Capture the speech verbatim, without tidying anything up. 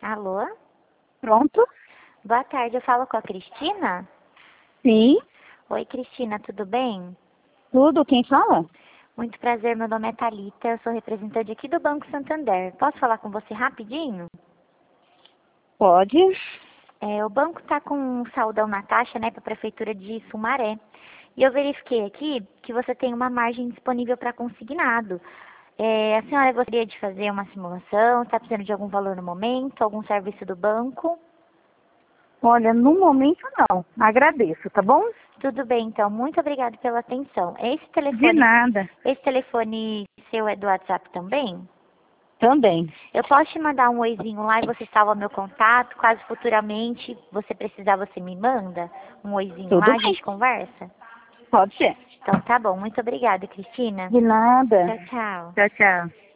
Alô? Pronto? Boa tarde, eu falo com a Cristina? Sim. Oi, Cristina, tudo bem? Tudo? Quem fala? Muito prazer, meu nome é Thalita, eu sou representante aqui do Banco Santander. Posso falar com você rapidinho? Pode. É, o banco está com um saldão na taxa, né, para a Prefeitura de Sumaré. E eu verifiquei aqui que você tem uma margem disponível para consignado. É, a senhora gostaria de fazer uma simulação? Está precisando de algum valor no momento? Algum serviço do banco? Olha, no momento não. Agradeço, tá bom? Tudo bem, então. Muito obrigada pela atenção. Esse De telefone, nada. esse telefone seu é do WhatsApp também? Também. Eu posso te mandar um oizinho lá e você salva meu contato, caso futuramente você precisar, você me manda um oizinho Tudo lá, a bem. gente conversa? Pode ser. Então tá bom. Muito obrigada, Cristina. De nada. Tchau, tchau. Tchau, tchau.